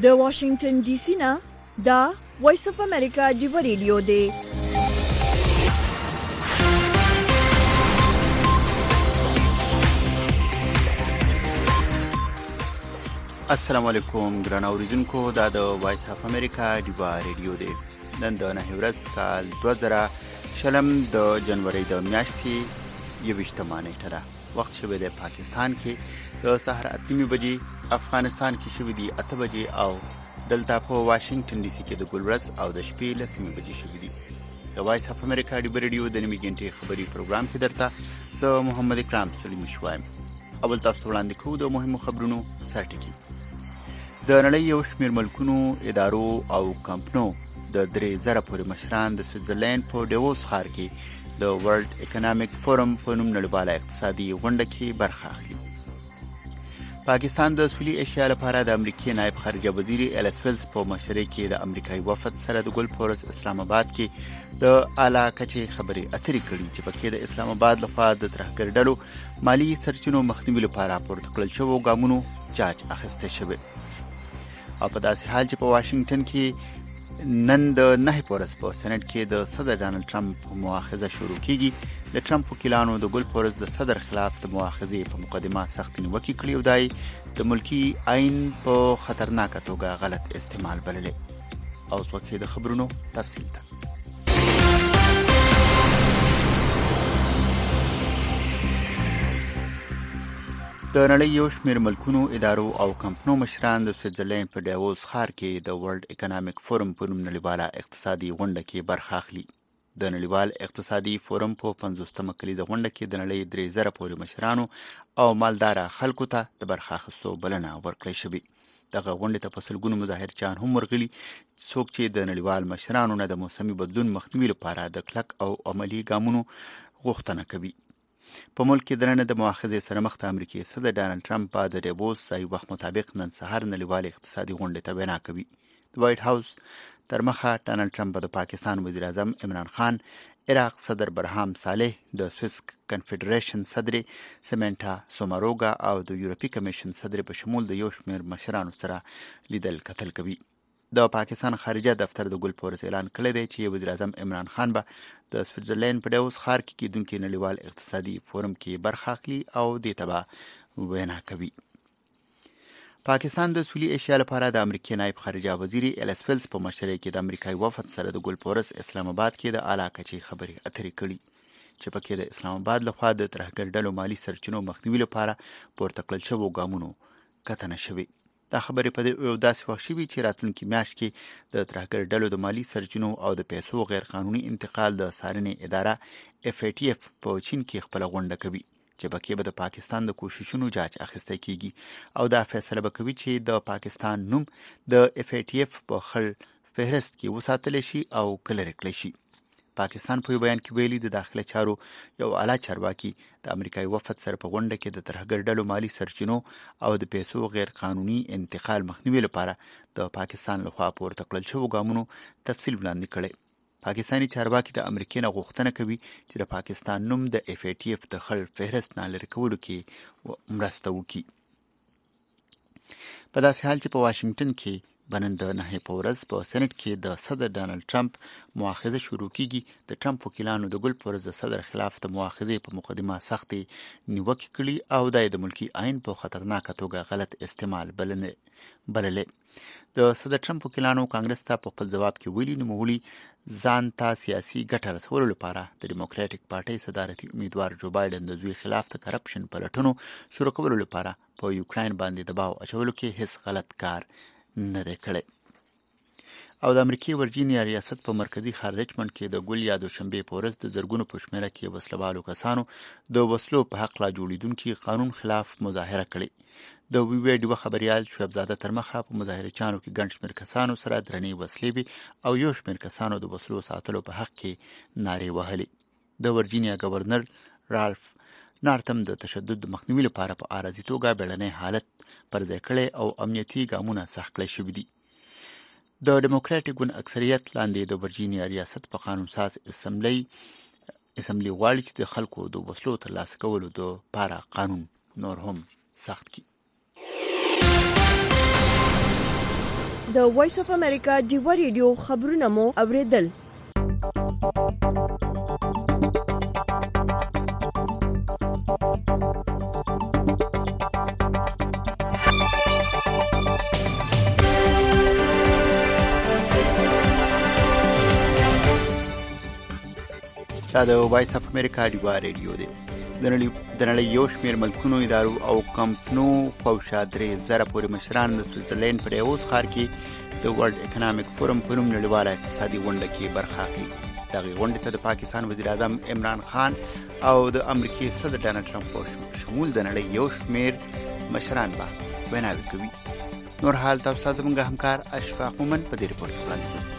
د واشنگټن ډي سي نه دا وایس اف امریکا دی ریډیو دی. السلام علیکم ګران اوریدونکو، دا د وایس اف امریکا دی ریډیو دی. نن د 9 ورځ کال 2000 د جنوري د میاشتې 21 نیټه ده. وخت شوی د پاکستان کې د سحر 8 بجې، افغانستان کې شوی دی 8 بجې او دلته په واشنگټن ډي سي کې د ګلورس او د شپې 10 بجې شوی دی. د وایس اف امریکا دی ریډیو د نیمه غنټې خبري پروګرام کې درته زه محمد اکرام سلیمی شوایم. اول تاسو وړاندې کوو د مهمو خبرونو سرټکی. د نړۍ یو شمېر ملکونو، ادارو او کمپنو د 3000 پورې مشران د سویټزرلند په ډیووس ښار کې د ورلد اکونومیک فورم په نوم نړیواله اقتصادي غونډه کې برخه اخلي. پاکستان د سویلي ایشیا لپاره د امریکای نائب خارجه وزیر الیس ویلز په مشرۍ کې د امریکایي وفد سره د ګل فورس اسلام آباد کې د اعلی کچې خبرې اترې کړي چې پکې د اسلام آباد لخوا د ترهګر ډلو مالی سرچینو مخنیوي لپاره پورته کړل شوو ګامونو جاج اخیسته شوی. او په داسې حال چې په واشنگټن کې نن د 9 پورس په سېنات کې د صدر ډانلډ ټرمپ مؤاخذه شروع کیږي. د ټرمپ وکیلانو د ګل فورس د صدر خلاف د مؤاخذې په مقدمه سخت نیوکه کړې او دای د ملکی آئین په خطرناکه توګه غلط استعمال بللې. او څوک د خبرونو تفصیل ته د نړۍ یو شمېر ملکونو، ادارو او کمپنو مشران د سویټزرلند په ډیووس ښار کې د ورلد اکونومیک فورم په نوم نړیواله اقتصادي غونډه کې برخه اخلي. د نړیوال اقتصادي فورم په 50مه کلیزه غونډه کې د نړۍ 3000 پورې مشرانو او مالداره خلکو ته د برخه اخیستو بلنه ورکړې شوې. دغه غونډې ته په سلګونو مظاهرچیان هم ورغلي، څوک چې د نړیوال مشرانو نه د موسمي بدلون مخنیوي لپاره د کلک او عملی ګامونو غوښتنه کوي. په ملک کې درنه د مؤاخذې سره مخ ته امریکایي صدر ډانلډ ټرمپ د ډیووس ځای وخت مطابق نن سهار نړیوال اقتصادي غونډې ته وینا کوي. د وایټ هاوس تر مخه ډانلډ ټرمپ د پاکستان وزیر اعظم عمران خان، عراق صدر برهام صالح، د سویس کنفدریشن صدر سیمنټا سوماروګا او د یورپی کمیشن صدر په شمول د یو شمېر مشرانو سره لیدل کتل کوي. د پاکستان خارجه دفتر د ګل فورس اعلان کړی دی چې وزیر اعظم عمران خان به د سویټزرلند په ډیووس ښار کې کیدونکي نړیوال اقتصادي فورم کې برخه اخلي او دې ته به وینا کوي. پاکستان د سویلي ایشیا لپاره د امریکای نائب خارجه وزیر الیس ویلز په مشرۍ کې د امریکایي وفد سره د ګل فورس اسلام آباد کې د اعلی کچې خبرې اترې کړي چې پکې د اسلام آباد لخوا د ترهګر ډلو مالی سرچینو مخنیوي لپاره پورته کړل شوو ګامونو کتنه شوې. دا خبرې په یو داسې وخت شوي چې راتلونکي میاشت کې د ترهګر ډلو د مالی سرچینو او د پیسو غیر قانوني انتقال د څارنې اداره FATF په چین کې خپل غونډه کوي چې پکې به د پاکستان د کوششونو جاج اخیسته کیږي او دا فیصله به کوي چې د پاکستان نوم د FATF په خړ فهرست کې وساتل شي او کلر کړل شي. پاکستان په بیان کې ویلي د داخله چارو یو اعلی چارواکي د امریکایي وفد سره په غونډه کې د ترهګر ډلو مالی سرچینو او د پیسو غیر قانوني انتقال مخنیوي لپاره د پاکستان لخوا پورته کړل شوو ګامونو تفصیل وړاندې کړي. پاکستانی چارواکي د امریکای نه غوښتنه کوي چې د پاکستان نوم د FATF د خړ فهرست نه لرې کولو کې مرسته وکړي. په داسې حال چې په واشنگټن کې بنن د 9 پورس په سېنات کې د صدر ډانلډ ټرمپ مؤاخذه شروع کیږي. د ټرمپ وکیلانو د ګل فورس د صدر خلاف د مؤاخذې په مقدمه سخت نیوکه کړي او د ملکی آئین په خطرناکه توګه غلط استعمال بللې. د صدر ټرمپ وکیلانو کانګرس ته په خپل جواب کې ویلي نوموړي ځان ته سیاسي ګټه رسولو لپاره د ډیموکراټیک پارټۍ صدارتي امیدوار جو بایدن د زوی خلاف د کرپشن پلټنو شروع کولو لپاره په یوکرين باندې دباو اچولو کې هیڅ غلط کار نه دی کړی. او د امریکای ورجینیا ریاست په مرکزی ښار ریچمنډ کې د ګل یا دوشنبه په ورځ د زرګونو په شمېره کې وسلوالو کسانو د وسلو په حق لا جوړیدونکي قانون خلاف مظاهره کړې. د ویډیو خبريال شعیب زاده تر مخه په مظاهرچانو کې ګڼ شمېر کسانو سره درنې وسلې او یو شمېر کسانو د وسلو ساتلو په حق کې نارې وهلې. د ورجینیا گورنر رالف نارتم د تشدد مخنیوي لپاره په عارضي توګه بیړنی حالت پر ځای کړی او امنیتي ګامونه سخت کړی شوي دي. د ډیموکراټیک ګوند اکثریت لاندې د ورجینیا ریاست په قانون ساز اسمبلی غواړي چې د خلکو د وسلو ترلاسه کولو د لپاره قانون نور هم سخت کړي. د وایس اف امریکا ډیوا ریډیو خبرونه مو اوریدل. دا د وایس اف امریکا ډیوا ریډیو دی. د نړۍ یو شمېر ملکونو ادارو او کمپنو خواوشا 3000 پورې مشران د سویټزرلینډ په ډیووس ښار کې د ورلد اکونومیک فورم په نوم نړیواله اقتصادي غونډه کې برخه اخلي. دغې غونډې ته د پاکستان وزیر اعظم عمران خان او د امریکای صدر ډانلډ ټرمپ په شمول د نړۍ یو شمېر مشران به ویناوې کوي. نور حال تاسو زموږ همکار اشفاق مومن په دې ریپورت وړاندې کوي.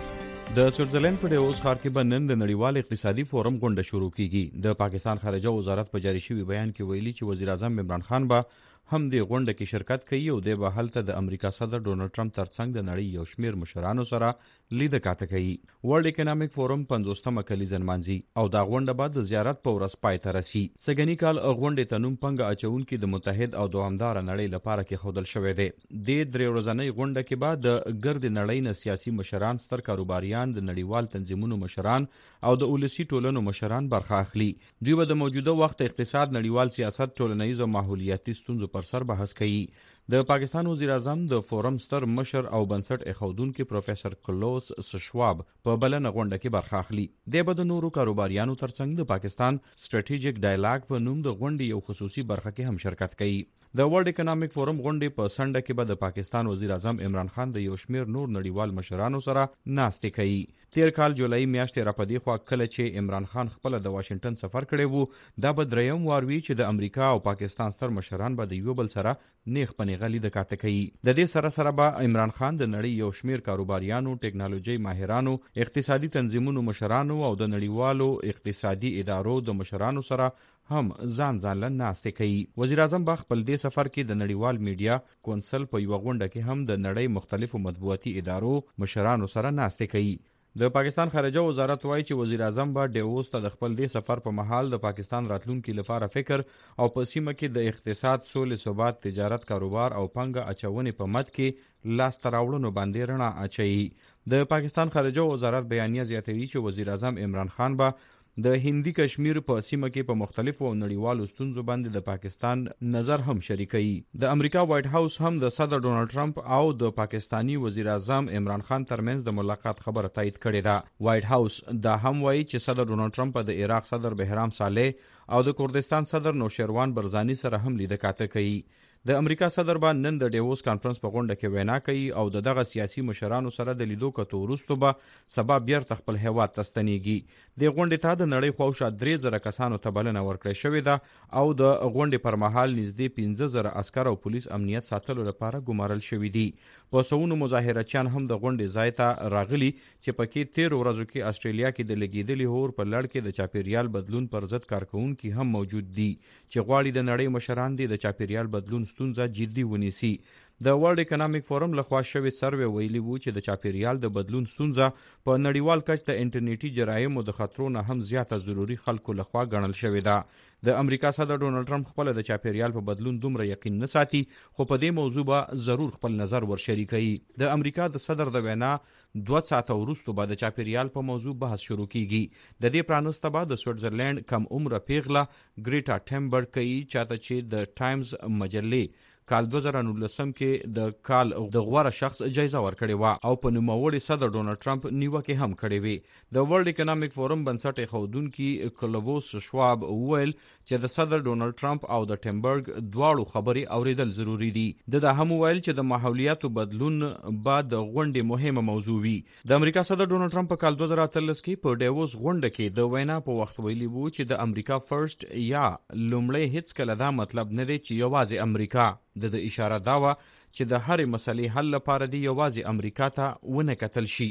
د سویټزرلینډ په ډیووس ښار کې به نن د نړیوال اقتصادي فورم غونډه شروع کیږي. د پاکستان خارجه وزارت په جاری شوي بیان کې ویلي چې وزیر اعظم عمران خان به هم د غونډه کې شرکت کوي او د به هلته د امریکا صدر ډونلډ ټرمپ ترڅنګ د نړۍ یو شمېر مشرانو سره لیده کاته کوي. ورلد اکونومیک فورم 50مه کلیزه نمانځي او دا غونډه به د زیارت په ورځ پای ته رسي. سږني کال غونډې ته نوم پنګه اچونکي د متحد او دوامداره نړۍ لپاره کې ښودل شوی دی. د 3 ورځنۍ غونډه کې به د ګرد نړۍ نه سیاسي مشران، ستر کاروباریان، د نړیوال تنظیمونو مشران او د ولسي ټولنو مشران برخه اخلي. دوی به د موجوده وخت اقتصاد، نړیوال سیاست، ټولنیز او ماحولیاتي ستونزو پر سر بحث کوي. د پاکستان وزیر اعظم د فورم ستر مشر او بنسټ ایښودونکي پروفیسر کلوس سشواب په بلنه غونډه کې برخه اخلي. د به د نورو کاروباریانو ترڅنګ د پاکستان سټریټیجیک ډایلاګ په نوم د غونډې یو خصوصي برخه کې هم شرکت کوي. د ورلد اکونومیک فورم غونډې په سنډه کې به د پاکستان وزیر اعظم عمران خان د یو شمېر نور نړیوال مشرانو سره ناستې کوي. تیر کال جولای میاشتې راپدې خوا کله چې عمران خان خپل د واشنگټن سفر کړی وو، دا به دریم وار وي چې د امریکا او پاکستان ستر مشران به د یو بل سره نیغ په نیغه لیده کاته کوي. د دې سره سره به عمران خان د نړۍ یو شمېر کاروباریانو، ټکنالوژي ماهرانو، اقتصادي تنظیمونو مشرانو او د نړیوالو اقتصادي ادارو د مشرانو سره هم ځان له ناستې کوي. وزیر اعظم به خپل دې سفر کې د نړیوال میډیا کونسل په یوه غونډه کې هم د نړۍ مختلفو مطبوعاتي ادارو مشرانو سره ناستې کوي. د پاکستان خارجه وزارت وایي چې وزیر اعظم به ډیووس ته د خپل دې سفر په مهال د پاکستان راتلونکي لپاره فکر او په سیمه کې د اقتصاد، سولې، ثبات، تجارت، کاروبار او پانګه اچونې په مد کې لاسته راوړنو باندې رڼا اچوي. د پاکستان خارجه وزارت بیانیه زیاتوي چې وزیر اعظم عمران خان به د هندي کشمیر په سیمه کې په مختلفو نړیوالو ستونزو باندې د پاکستان نظر هم شریکوي. د امریکا وایټ هاوس هم د صدر ډونلډ ټرمپ او د پاکستانی وزیر اعظم عمران خان ترمنځ د ملاقات خبره تایید کړې ده. وایټ هاوس دا هم وایي چې صدر ډونلډ ټرمپ د عراق صدر بهرام صالح او د کردستان صدر نوشیروان برزانی سره هم لیده کاته کوي. د امریکا صدر به نن د ډیووس کانفرنس په غونډه کې وینا کوي او دغه سیاسي مشرانو سره د لیدو کتو وروسته به سبا بیرته خپل هیواد ته ستنیږي. د غونډې ته د نړۍ خواوشا 3000 کسانو ته بلنه ورکړې شوې ده او د غونډې پر مهال نږدې 15000 عسکر او پولیس امنیت ساتلو لپاره ګمارل شوي دي. په سوونو مظاهرچیان هم د غونډې ځای ته راغلي چې پکې 13 ورځو کې استرالیا کې د لګیدلي هور په لړ کې د چاپیریال بدلون پر ضد کارکونکي هم موجود دي چې غواړي د نړۍ مشران دي د چاپیریال بدلون ستونزه جدي ونیسي. د ورلد اکونومیک فورم لخوا شوی سروې ویلي وو چې د چاپیریال د بدلون ستونزه په نړیوال کچ د انټرنیټي جرایمو د خطرو نه هم زیاته ضروري خلکو لخوا ګڼل شوې ده. د امریکا صدر ډونلډ ټرمپ خپل د چاپیریال په بدلون دومره یقین نه ساتي، خو په دې موضوع به ضرور خپل نظر ورشریکوي. د امریکا د صدر د وینا 2 ساعته وروسته به د چاپیریال په موضوع بحث شروع کیږي. د دې پرانسته به د سویټزرلینډ کم عمره پیغله ګریټا ټمبرګ کوي چاته چې د ټایمز مجلې کال 2019 کې د کال د غوره شخص جایزه ورکړې و او په نوموړي صدر ډونلډ ټرمپ نیوکې هم کړې وې. د ورلد اکونومیک فورم بنسټ ایښودونکي کلوس شواب وویل چې د صدر ډونلډ ټرمپ او د ټمبرګ دواړو خبرې اوریدل ضروری دي. د هم ویل چې د ماحولیاتو بدلون بعد د غونډې مهمه موضوع وي. د امریکا صدر ډونلډ ټرمپ په کال 2013 کې په ډیووس غونډه کې د وینا په وخت ویلي وو چې د امریکا فرست یا لومړی هیڅ کله دا مطلب نه دی چې یوازې امریکا. د اشاره دا وه چې د هرې مسلې حل لپاره دی یوازې امریکا ته ونه کتل شي.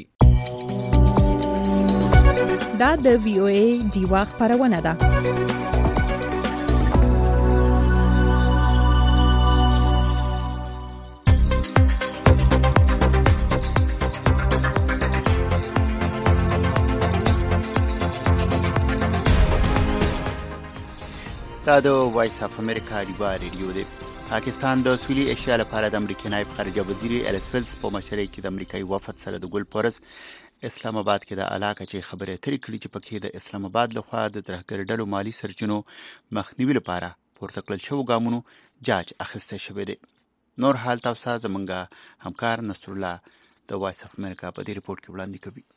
دا د وی او ای ډیوا خبرونه ده. دا د وایس اف امریکا ډیوا ریډیو دی. پاکستان د سویلي ایشیا لپاره د امریکا نایب خارجه وزیر الیس ویلز په مشرۍ کې د امریکایي وفد سره د ګل پورس اسلام آباد کې د علاقه چې خبرې اترې کړې چې پکې د اسلام آباد لخوا د ترهګر ډلو مالی سرچینو مخنیوي لپاره پورته کړل شوو ګامونو جاج اخیسته شوی دی. نور حال تاسو زمونږ همکار نصر الله د وایس اف امریکا په دې ریپورت کې وړاندې کوي.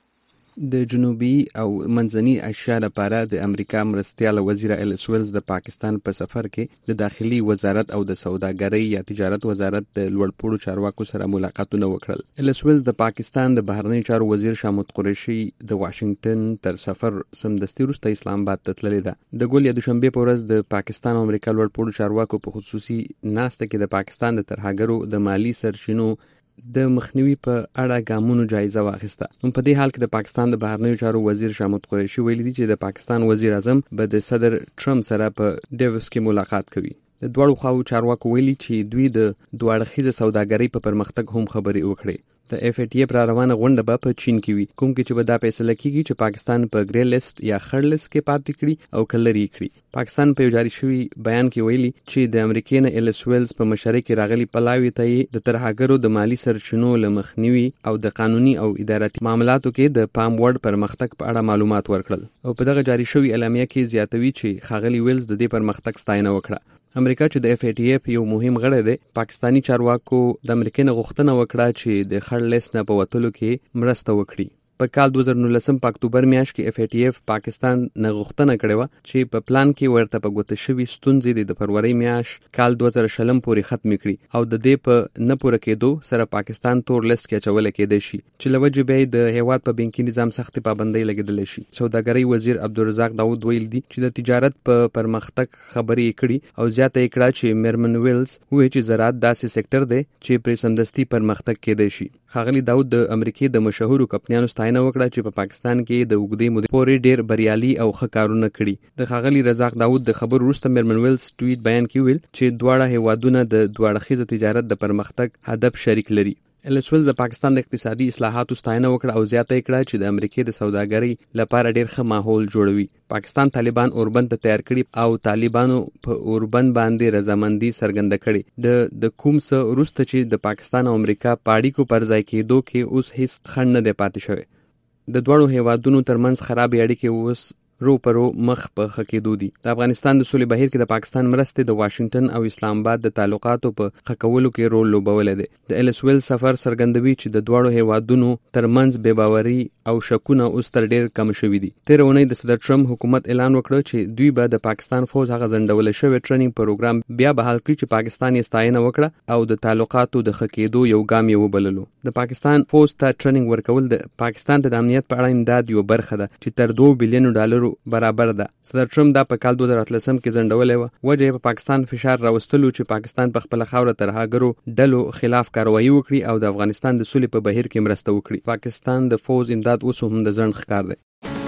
د جنوبي او منځني ایشیا لپاره د امریکا مرستیال وزیر الیس ویلز د پاکستان په سفر کې د داخلي وزارت او د سوداګرۍ یا تجارت وزارت د لوړپوړو چارواکو سره ملاقاتونه وکړل. الیس ویلز د پاکستان د بهرنی چارو وزیر شاه محمود قریشي د واشنگټن تر سفر سمدستي وروسته اسلام آباد ته تللی ده. د ګول یا دوشنبه په ورځ د پاکستان او امریکا لوړپوړو چارواکو په خصوصي ناسته کې د پاکستان د ترهګرو د مالی سرچینو د مخنیوي په اړه ګامونو جایزه واخیسته. په دې حال کې د پاکستان د بهرنیو چارو وزیر شاه محمود قریشي ویلي دي چې د پاکستان وزیر اعظم به د صدر ټرمپ سره په ډیوس کې ملاقات کوي. د دوړو خواو چارواکو ویلي چې دوی د دوه اړخیزه سوداګرۍ په پرمختګ هم خبرې وکړي. د FATF را روانه غونډه به په چین کې وي، کوم کې چې به دا فیصله کیږي چې پاکستان په ګری لیست یا خړ لیست کې پاتې کړي او کلري کړي. پاکستان په جاری شوی بیان کې ویلي چې د امریکای نه الیس ویلز په مشرۍ کې راغلي پلاوی ته د ترهګرو د مالی سرچینو لمخنیوي او د قانوني او اداراتي معاملاتو کې د پام وړ پرمختګ په اړه معلومات ورکړل. او په دغه جاری شوی اعلامیه کې زیاتوي چې خاغلی ویلز د دې پرمختګ ستاینه وکړه. امریکا چې د FATF یو مهم غړی دی، پاکستانی چارواکو د امریکای نه غوښتنه وکړه چې د خړ لیست نه په وتلو کې مرسته وکړي. په کال 2019 په اکتوبر میاشت کې FATF پاکستان نه غوښتنه کړې و چې په پلان کې ورته په ګوته شوی ستونزې د فروری میاشت کال 2020 پورې ختم کړي او د دې په نه پوره کېدو سره پاکستان تور لیست کې اچول کېدای شي چې لوجه به د هیواد په بانکي نظام سخت پابندۍ لګیدل شي. سوداګرۍ وزیر عبدالرزاق داود ویل دي چې د تجارت په پرمختګ خبرې کړي او زیاته یې کړه چې میرمن ویلز وایي چې زراعت داسې سېکټر دی چې پر سمدستي پرمختګ کېدای شي. خاغلی داود د امریکای د مشهورو کمپنیانو ستاینه وکړه چې په پاکستان کې د اوږدې مودې پورې ډېر بریالي او ښه کارونه کړي. د خاغلی رزاق داود د خبرو وروسته میرمن ویلز ټویټ بیان کې ویل چې دواړه هیوادونه د دوه اړخیزه تجارت د پرمختګ هدف شریک لري. الیس ویلز د پاکستان د اقتصادي اصلاحاتو ستاینه وکړه او زیاته یې کړه چې د امریکای د سوداګرۍ لپاره ډېر ښه ماحول جوړوي. پاکستان طالبان اوربند ته تیار کړي او طالبانو په اوربند باندې رضامندي څرګنده کړي. د کوم څه وروسته چې د پاکستان او امریکا په اړیکو پر ځای کېدو کې اوس هیڅ خنډ نه دی پاتې شوی. د دوړو هیوادونو ترمنځ خراب اړیکې اوس رو پرو مخ په خکېدو دي. د افغانستان د سولې بهیر کې د پاکستان مرستې د واشنگټن او اسلام آباد د تعلقاتو په خکولو کې رول لوبولی دی. د الیس ویلز سفر څرګندوي چې د دوړو هیوادونو ترمنځ بې باوري او شکونه اوس تر ډېر کم شوي دي. تېره اونۍ د صدر ټرمپ حکومت اعلان وکړ چې دوی به د پاکستان فوج هغه ځنډول شوی ټریننګ پروګرام بیا بحال کړي چې پاکستان یې ستاینه وکړه او د تعلقاتو د خکېدو یو ګام یې وبللو. د پاکستان فوج ته ټریننګ ورکول د پاکستان ته د امنیت په اړه امداد یو برخه ده چې تر $2 بلین برابر ده. صدر ټرمپ دا په کال 2018 کې ځنډولې و. وجه یې په پاکستان فشار راوستلو چې پاکستان په خپل خاوره ترهګرو ډلو خلاف کاروایی وکړي او د افغانستان د سولې په بهیر کې مرسته وکړي. پاکستان د فوج امداد اوس هم د ځنډ ښکار دی.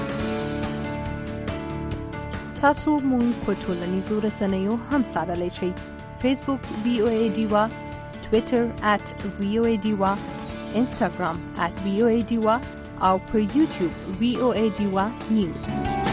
تاسو مونږ په ټولنیزو رسنیو هم څارلی شئ. فیسبوک VOA ډیوا، ټویټر @VOA ډیوا، انسټاګرام @VOA ډیوا او پر یوټیوب VOA ډیوا نیوز.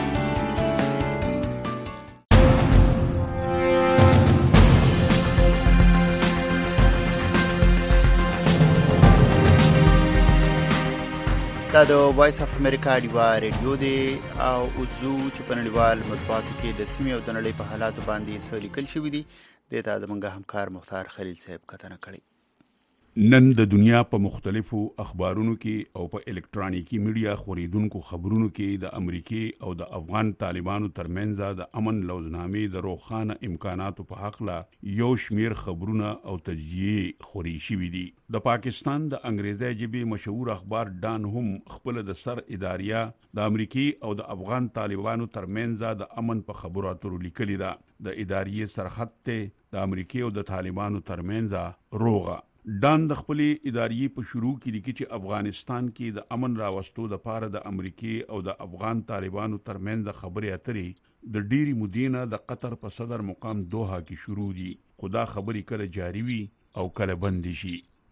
دا د وایس اف امریکا ډیوا ریډیو دی او اوزو چې په نړیوال مطبوعاتو کې د سیمې او د نړۍ په حالاتو باندې څه لیکل شوي دي. دې ته زموږ همکار مختار خلیل صاحب کتنه کړې. نن د دنیا په مختلفو اخبارونو کې او په الکترونیکی میډیا خوریدونکو خبرونو کې د امریکای او د افغان طالبانو ترمنځ د امن لوزنامې د روخانه امکاناتو په حق لا یو شمیر خبرونه او تجزیه خوري شوي دي. د پاکستان د انګریزي ژبې مشهور اخبار ډان هم خپل د سر اداریه د امریکای او د افغان طالبانو ترمنځ د امن په خبرو اترو لیکلي ده. د اداریه سرحد ته د امریکای او د طالبانو ترمنځ روغه ډان د خپل ادارې په شروع کې لیکي چې افغانستان کې د امن راوستو د پاره د امریکای او د افغان طالبانو ترمنځ خبرې اترې د ډيري مدینه د قطر په صدر مقام دوحه کې شروع دي. خدا خبرې کله جاری وي او کله بند شي.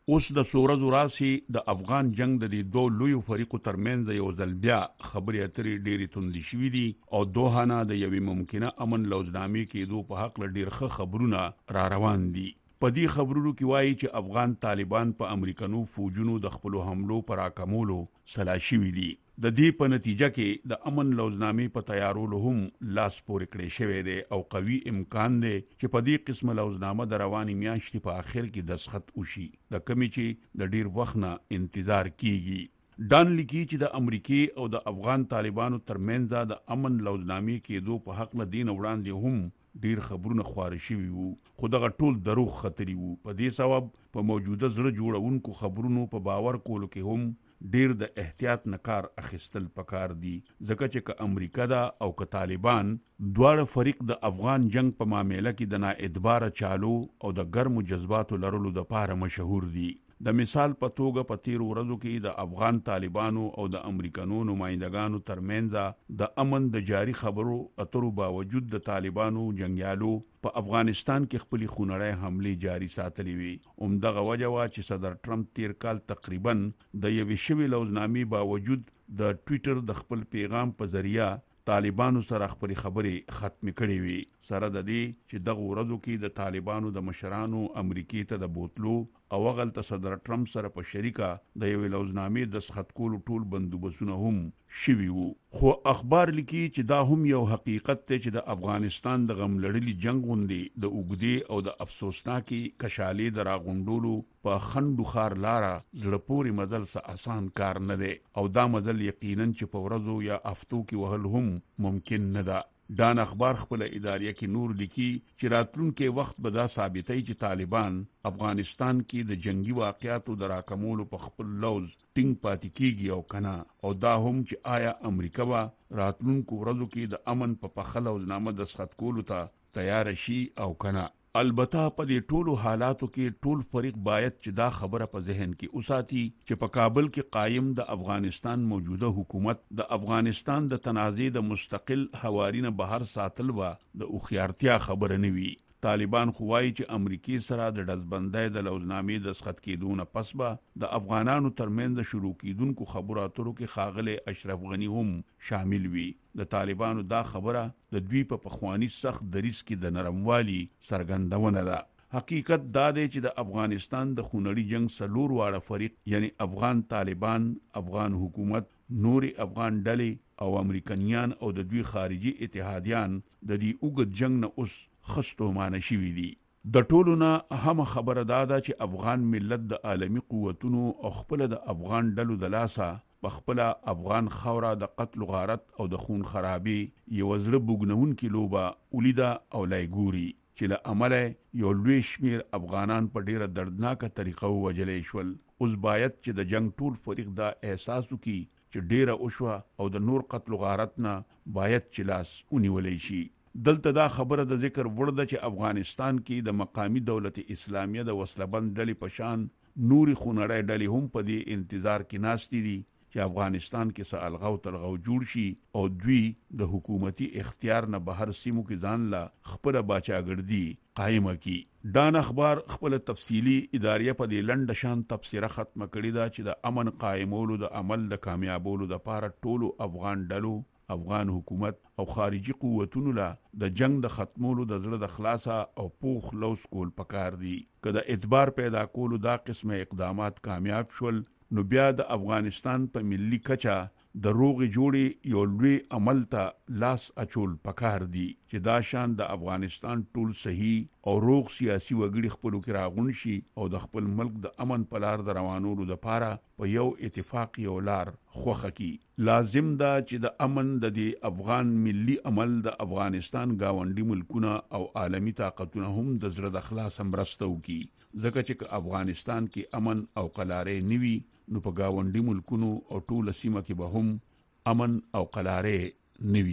اوس د سورزو راسي د افغان جنگ د دوه لوی فریقو ترمنځ یو ځل بیا خبرې اترې ډېری توندې شوې دي او دوه نه د یوې ممکنه امن لوزنامې کېدو په حق له ډېر ښه خبرونه را روان دي. په دې خبرونو کې وایي چې افغان طالبان په امریکانو فوجونو د خپل حملو پر راکمولو سلا شوي دي. د دې په نتیجه کې د امن لوزنامې په تیارولو هم لاس پورې کړی شوی دی او قوي امکان دی چې په دې قسمه لوزنامه د رواني میاشتې په آخر کې دستخط وشي، د کمی چې د ډیر وخت نه انتظار کیږي. ډان لیکي چې د امریکای او د افغان طالبانو ترمنځ د امن لوزنامې کېدو په حق له دین وړاندې هم ډیر خبرونه خواره شوي وو، خو دغه ټول دروغ خطري وو. په دې سبب په موجوده زړه جوړونکو خبرونو په باور کولو کې هم ډیر د احتیاط نه کار اخیستل پکار دي، ځکه چې که امریکا دا او که طالبان دواړه فریق د افغان جنگ په معاملې کې د نااعتباره چالو او د ګرمو جذباتو لرلو لپاره مشهور دي. د مثال په توګه په تیر ورځو کې د افغان طالبانو او د امریکانو نمائندګانو ترمنځ د امن د جاری خبرو اترو باوجود د طالبانو جنگیالو په افغانستان کې خپل خونړی حمله جاری ساتلې وي. همدغه وجه وا چې صدر ټرمپ تیر کال تقریبا د یوې شوي لوزنامې باوجود د ټویټر د خپل پیغام په ذریعہ طالبانو سره خپل خبرې ختم کړې وي، سره د دې چې دغه ورځو کې د طالبانو د مشرانو امریکای ته د بوتلو او غلط صدر ټرمپ سره په شریکه د یوې لوزنامې د سخت کولو ټول بندوبستونه هم شوي وو. خو اخبار لیکي چې دا هم یو حقیقت دی چې د افغانستان د غم لړلي جنگ غوندې د اوږدې او د افسوسناکي کشالې د راغونډولو په خندو خار لاره زړه پورې مزل څه آسان کار نه دی او دا مزل یقینا چې په ورځو یا هفتو کې وهل هم ممکن نه ده. ډان اخبار خپل اداریه کې نور لیکي چې راتلونکي وخت به دا ثابتوي چې طالبان افغانستان کې د جنگي واقعاتو د راکمولو په خپل لوز ټینګ پاتې کیږي او کنه، او دا هم چې آیا امریکا به راتلونکو ورځو کې د امن په پخه لوزنامه دستخط کولو ته تیار شي او کنه. البته په دې ټولو حالاتو کې ټول فریق باید چې دا خبره په ذهن کې اوساتي چې په کابل کې قائم د افغانستان موجوده حکومت د افغانستان د تنازع د مستقل حوارینه بهر ساتل و د اوخیارتیا خبره نه وي. طالبان خوایي چې امریکای سره د دزبندۍ د لوزنامې د سخت کېدون پس به د افغانانو ترمنځ شروع کېدونکو خبرو اترو کې ښاغلی اشرف غنی هم شامل وي. د طالبانو دا خبره د دوی په پخوانی سخت دریځ کې د نرموالي څرګندونه ده. حقیقت دا دی چې د افغانستان د خونړي جنگ څلور واړه فریق یعنی افغان طالبان، افغان حکومت، نوري افغان ډلې او امریکایان او د دوی خارجي اتحادیان د دې اوږد جنگ نه اوس خستو مانه شوي دي. د ټولو نه هم خبره دا چې افغان ملت د عالمی قوتونو او خپل د افغان ډلو د لاسه په خپل افغان خوره د قتل غارت او د خون خرابي یو زړه بوګنونکې لوبه ولیده او لایګوري چې له عمله یو لوی شمیر افغانان په ډیره دردناکه طریقه وجلې شول. اوس باید چې د جنگ ټول فریق دا احساس وکړي چې ډیره اوشوه او د نور قتل غارت نه باید چې لاس ونیولې شي. دلته دا خبره د ذکر وړ ده چې افغانستان کې د مقامی دولت اسلامیه د وسلبند ډلې په شان نوري خونړی ډلې هم په دې انتظار کې ناستې دي چې افغانستان کې څه الغو تلغو جوړ شي او دوی د حکومتي اختیار نه بهر سیمو کې ځان لا خپل باچاګردي قائمه کی. ډان اخبار خپل تفصیلی اداریه په دې لنډ شان تفسیره ختمه کړې ده چې د امن قائمولو د عمل د کامیابولو لپاره ټولو افغان ډلو، افغان حکومت او خارجي قوتونو لا د جنگ د ختمولو د زړه د خلاصه او پوخ لوس کول پکار دي. که د اعتبار پیدا کولو دا قسمه اقدامات کامیاب شول نو بیا د افغانستان په ملي کچه د روغ جوړي یو لوی عمل ته لاس اچول پکار دي چې دا شان د افغانستان ټول صحیح او روغ سیاسي وګړي خپلو کې راغون شي او د خپل ملک د امن په لار د روانولو لپاره په یو اتفاقي او لار خوخه کی. لازم دا چې د امن د دې افغان ملي عمل د افغانستان گاونډي ملکونه او عالمی طاقتونه هم د زړه د خلاص مرسته وکړي، ځکه چې افغانستان کې امن او قلارې نوي نو په گاونډي ملکونو او ټول سیمه کې به هم امن او قلارې نوي.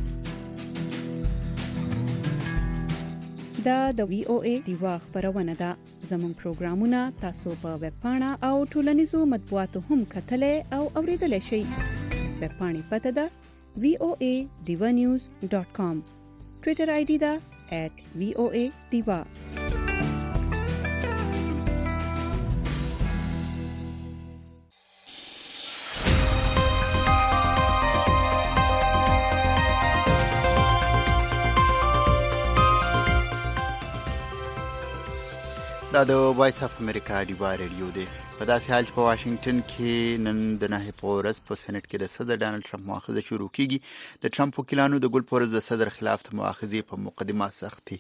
دا د وی او ای دیوا خبرونه ده. زموږ پروګرامونه تاسو په ویب پاڼه او ټولنیزو مطبوعاتو هم کتلای او اوریدلای شئ. ویب پاڼې پته ده voanews.com. ټویټر آی ډي ده @voa diva. دا د وایس اف امریکا ډیوا ریډیو دی. په داسې حال چې په واشنگټن کې نن د نهه په ورځ په سېنات کې د صدر ډانلډ ټرمپ مؤاخذه شروع کیږي. د ټرمپ وکیلانو د ګل پورز د صدر خلاف د مؤاخذې په مقدمه سختي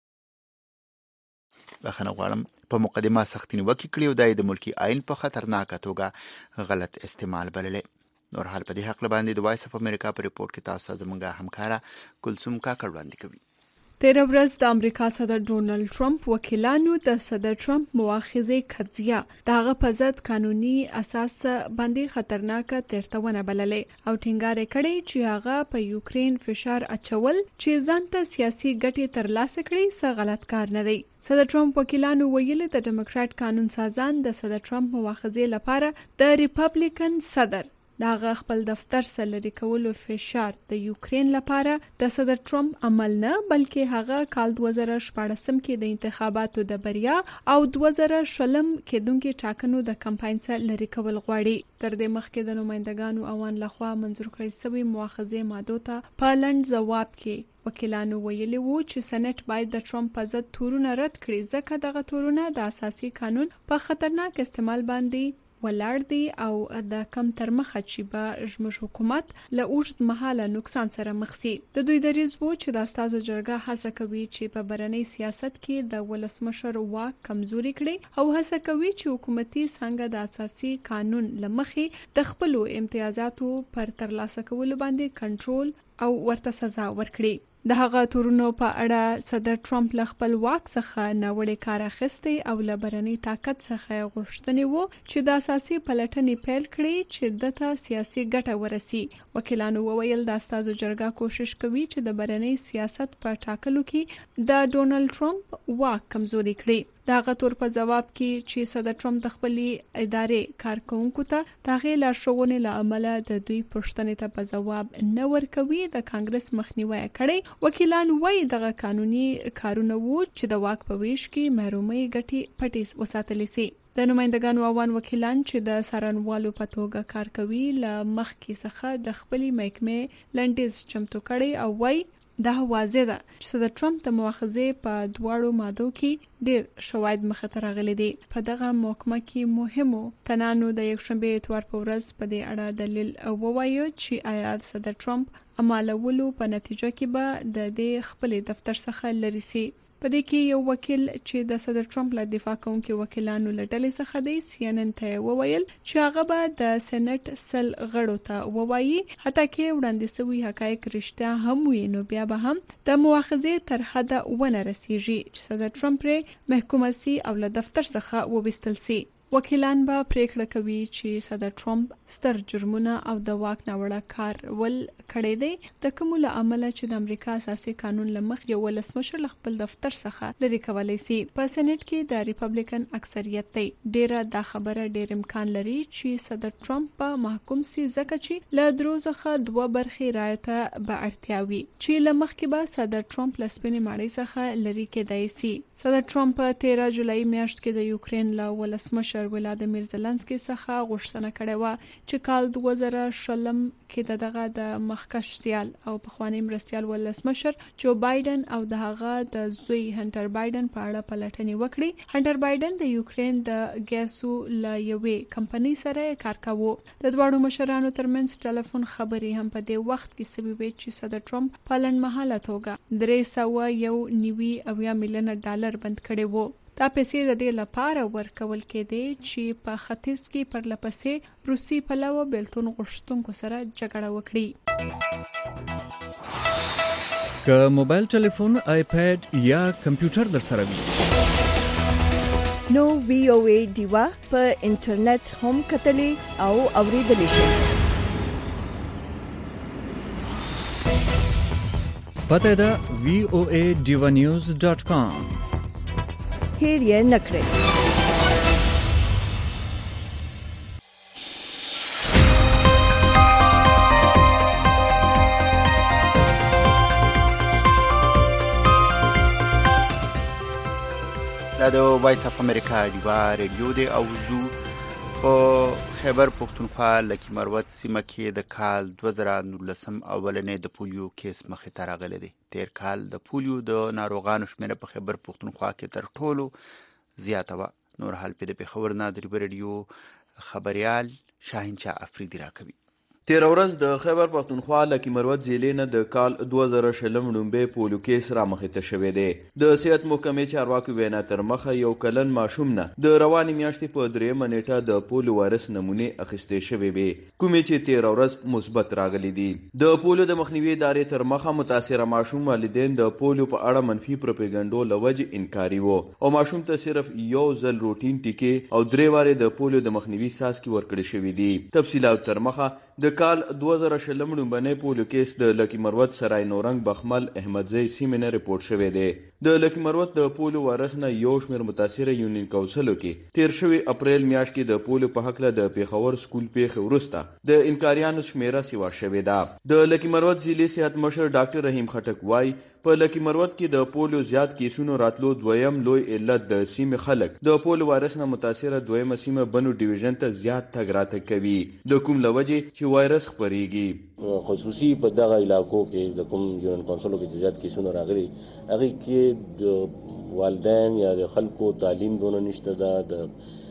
نیوکې کړې او د ملکی آئین په خطرناکه توګه غلط استعمال بللې. نور حال په دې حق باندې د وایس اف امریکا په ریپورت کې تاسو زموږه همکارا کلثوم کاکړ وړاندې کوي. 13 ورځ د امریکا صدر ډونلډ ټرمپ وکیلانو د صدر ټرمپ مؤاخذې قضیه دغه په ضد قانوني اساس باندې خطرناکه تیرتونه بللې او ټینګار کړي چې هغه په یوکرين فشار اچول چې ځانته سیاسي ګټې ترلاسه کړي څه غلط کار نه دی. صدر ټرمپ وکیلانو ویلي د ډیموکرات قانون سازان د صدر ټرمپ مؤاخذې لپاره د ریپبلیکن صدر دغه خپل دفتر سره لري کولو فشار د یوکرين لپاره د صدر ټرمپ عمل نه بلکې هغه کال 2014 کې د انتخاباتو د بریا او 2020 کې دونکو ټاکنو د کمپاین سره لري کول غواړي. تر دې مخکې د نمائندګانو اوان لخوا منظور کړی شوی مؤاخذې ماده ته په لند جواب کې وکیلانو ویلي وو چې سېنات باید د ټرمپ په ضد تورونه رد کړي ځکه دغه تورونه د اساسي قانون په خطرناک استعمال باندې ولاړ دي او د کم تر مخه چې به زموږ حکومت له اوږد مهاله نقصان سره مخ شي. د دوی دریځ وو چې د استازو جرګه هڅه کوي چې په برني سیاست کې د ولسمشر واک کمزوري کړي او هڅه کوي چې حکومتي څنګه د اساسي قانون لمخې د خپل امتیازاتو پر ترلاسه کولو باندې کنټرول او ورته سزا ورکړي. د هغه تورونو په اړه صدر ټرمپ له خپل واک څخه ناوړه کار اخیستی او له برني طاقت څخه غوښتنې وو چې د اساسي پلټنې پیل کړي چې دته سیاسي ګټه ورسي. وکیلانو وویل د استازو جرګه کوشش کوي چې د برني سیاست په ټاکلو کې د ډونلډ ټرمپ واک کمزوري کړي. دغه تور په جواب کې چې صدر ټرمپ د خپلې ادارې کارکونکو ته تغیر لارښوونې له عمله د دوی پوښتنې ته په جواب نه ورکوي د کانګرس مخنیوي کړي. وکیلان وایي دغه قانوني کارونه وو چې د واک په ویش کې محرومي ګټي پټي وساتل شي. د نمائندګانو اوان وکیلان چې د سرانوالو په توګه کار کوي له مخکې څخه د خپلې محکمې لنډیز چمتو کړي او وایي دا واضح ده چې صدر ټرمپ د مؤاخذې په دواړو مادو کې ډېر شواهد مخه ته راغلي دي. په دغه محکمه کې مهمو تنانو د یکشنبه اتوار په ورځ په دې اړه دلیل ووایو چې آیا صدر ټرمپ عملولو په نتیجه کې به د دې خپل دفتر څخه لري سي. په دې کې یو وکیل چې د صدر ټرمپ له دفاع کوونکو وکیلانو له ډلې څخه دی CNN ته وویل چې هغه به د سېنات سل غړو ته ووایي حتی کې وړاندې شوی حقایق رښتیا هم وي نو بیا به هم د مؤاخذې تر حده ونه رسیږي چې صدر ټرمپ یې محکوم سي او له دفتر څخه وبستل سي. وکیلان به پریکړه کوي چې صدر ټرمپ ستر جرمونه او د واک ناوړه کار ول کړی دی د کوم له عمله چې د امریکا اساسي قانون لمخ یو ولسمشر خپل دفتر څخه لري کولای شي. په سېنات کې د ریپبلیکن اکثریت دی. ډیره دا خبره ډیر امکان لري چې صدر ټرمپ په محکوم سي ځکه چې له درو څخه دوه برخې رایته به اړتیاوي چې لمخ کې به صدر ټرمپ لسپنې ماړی څخه لري کېدای شي. صدر ټرمپ په 13 جولای میاشت کې د یوکرين له ولسمشر ولادیمیر زلنسکي څخه غوښتنه کړې و چې کال 2020 کې دغه د مخکش سیال او پخوانی مرستيال ولسمشر جو بایدن او دغه د زوی هنټر بایدن په اړه پلټنې وکړي. هنټر بایدن د یوکرين د ګیسو له یوې کمپنۍ سره کار کاوه. د دوړو مشرانو ترمنځ ټلیفون خبرې هم په دې وخت کې سوي وي چې صدر ټرمپ په لنډمهاله توګه 391 میلیون ډالر بند کړي وو. دا پیسې د دې لپاره ورکول کېدې چې په ختیځ کې پر لپسې روسي پلوه بیلتون غوښتونکو سره جګړه وکړي. که موبایل ټلیفون، آیپاد یا کمپیوټر در سره وي نو VOA ډیوا په انټرنیټ هم کتلې او اوریدلې شئ. پته ده voadivanews.com. هیر یې نکړئ. دا د وایس اف امریکا ډیوا ریډیو دی او زو په خیبر پښتونخوا لکه مروت سیمه کې د کال 2019 اولنې د پولیو کیس مخې ته راغلی دی. تیر کال د پولیو د ناروغانو شمېره په خیبر پښتونخوا کې تر ټولو زیاته وه. نور حال په د پېښور نه د ریډیو خبریال شاهین شاه افریدي راکوي. تیره ورځ د خیبر پختونخوا لکي مروت ضلع نه د کال 2020 لومړی پولیو کیس رامخې ته شوی دی. د صحت محکمې چارواکو وینا تر مخه یو کلن ماشوم نه د روانې میاشتې په 3 نیټه د پولیو وایرس نمونې اخیستې شوې وې، کومې چې تیره ورځ مثبت راغلي دي. د پولیو د مخنیوي ادارې تر مخه متاثره ماشوم والدین د پولیو په اړه منفي پروپاګاندا له وجې انکاري وو او ماشوم ته صرف یو ځل روټین ټیکې او 3 وارې د پولیو د مخنیوي څاڅکي ورکړل شوي دي. تفصیلات تر مخه د کال 2020 لومړنی پولیو کیس د لکي مروت سرای نورنګ بخمل احمدزی سیمې نه ریپورټ شوی دی. د لکي مروت د پولیو وایرس نه یو شمېر متاثره یونین کونسلو کې تیر شوی اپریل میاشت کې د پولیو په هکله د پیښور سکول پیښې وروسته د انکاریانو شمیره سیوا شوې ده. د لکي مروت ضلعي صحت مشر ډاکټر رحیم خټک وایي په لکي مروت کې د پولیو زیات کیسونو راتلو دویم لوی علت د سیمې خلک د پولیو وایرس نه متاثره دویمه سیمه بنو ډیویژن ته زیات تګ راتګ کوي، د کوم له وجې چې وایرس خپریږي. خصوصي په دغه علاقو کې د کوم یونین کونسلو کې زیات کیسونه راغلي هغه کې د والدین یا د خلکو تعلیم دونه نشته ده، د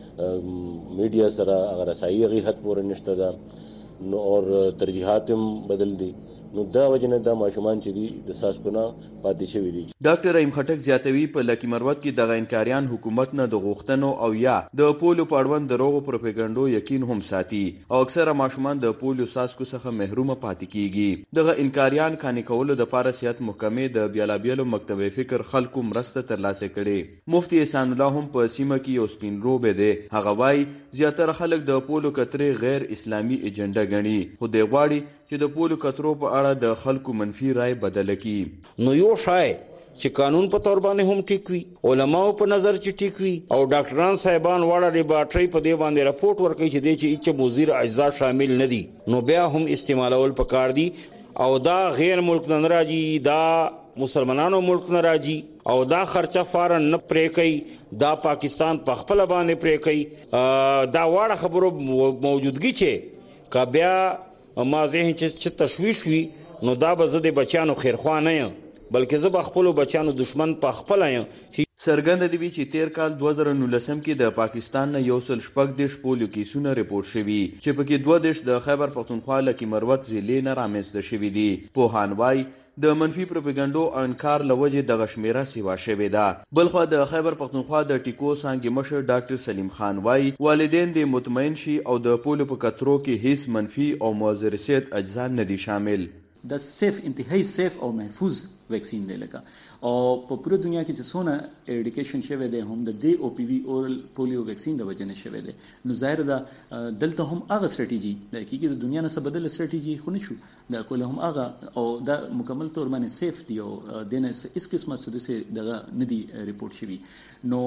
میډیا سره هغه رسایي هغه حد پورې نشته ده، نو اور ترجیحات هم بدل دي، نو دا وجنه دا ماشومان چې دي د ساسپنا پاتې شوی دي. ډاکټر رحیم خټک زیاتوي په لکي مروت کې دغه انکاریان حکومت نه د غوښتنو او یا د پولیو په اړوند دروغو پروپاګاندا یقین هم ساتي او اکثره ماشومان د پولیو څاڅکو څخه محرومه پاتې کیږي. دغه انکاریان قانع کولو لپاره صحت محکمې د بیلابیلو مکتب فکر خلکو مرسته ترلاسه کړي. مفتي احسان الله هم په سیمه کې یو سپین روبه دی. هغه وایي زیاتره خلک د پولیو کترې غیر اسلامي ایجنډا ګڼي، خو دی غواړي چې د پولیو کترو په اړه د خلکو منفي رائے بدل کړي. نو یو شای چې قانون په تور باندې هم ټیک وي، علماو په نظر چې ټیک وي او ډاکټران صاحبان واړه ریباټري په دې باندې راپورټ ورکړي چې دې چې هیڅ مضر اجزا شامل نه دي، نو بیا هم استعمالول پکار دي. او دا غیر ملک نه راځي، دا مسلمانانو ملک نه راځي او دا خرچه فارن نه پرې کوي، دا پاکستان په خپل باندې پرې کوي. دا واړه خبرو موجودګي چې کا بیا ما ذهن چې تشویش وي، نو دا به زه د بچیانو خیرخوا نه یم بلکې زه به خپلو بچیانو دشمن په خپله یم. څرګنده دی چې تیر کال 2019 کې د پاکستان نه 116 پولیو کیسونه ریپورټ شوي چې پکې 22 د خیبر پختونخوا لکي مروت ضلع نه رامنځته شوي دي. پوهان وایي د منفي پروپاګاندا او انکار له وجې دغه شمیره سیوا شوې ده. بلخوا د خیبر پختونخوا د ټیکو څانګې مشر ډاکټر سلیم خان وایي والدین دې مطمئن شي او د پولیو په کترو کې هیڅ منفي او مضر صحت اجزا نه دي شامل. د سیف انتهایی سیف او محفوظ ویکسین دی لکه او په پوره دنیا کې چې څونه ایریډیکیشن شوی دی هم د دی او پی وی اورل پولیو ویکسین د وجه نه شوی دی. نو ظاهر ده دلته هم هغه ستراتیژي د کیږي د دنیا نه څه بدل ستراتیژي خو نشو د کول هم هغه او دا مکمل تور باندې سیف دی او دنه اس قسمه سدسه دغه ندی ریپورټ شوی. نو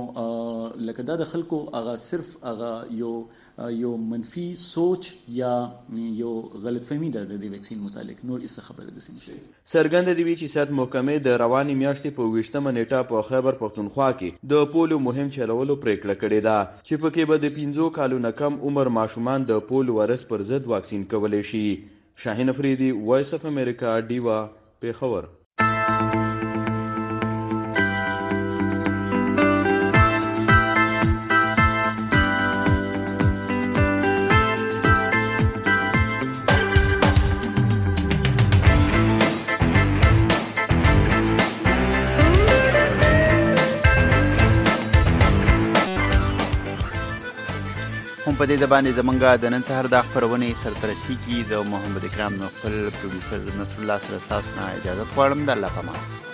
لکه دا د خلکو هغه صرف هغه یو منفي سوچ یا یو غلط فهمي ده د ویکسین متعلق، نور هیڅ خبره ده نشته. څرګنده دی چې صحت محکمې د روانې میاشتې په 20 نیټه په خیبر پختونخوا کې د پولیو مهم چلولو پریکړه کړې ده چې پکې به د 15 کالونو کم عمر ماشومان د پولیو وایرس پر ضد واکسین کولی شي. شاهین افریدي، وایس اف امریکا، ډیوا، پیښور. په دې ځبانې زمونږه د نن سهار د خپرونې سرته رسیږي. د محمد اکرام نو خپل پروډوسر نصر الله سره ساس نه اجازه غواړم. د الله پامان.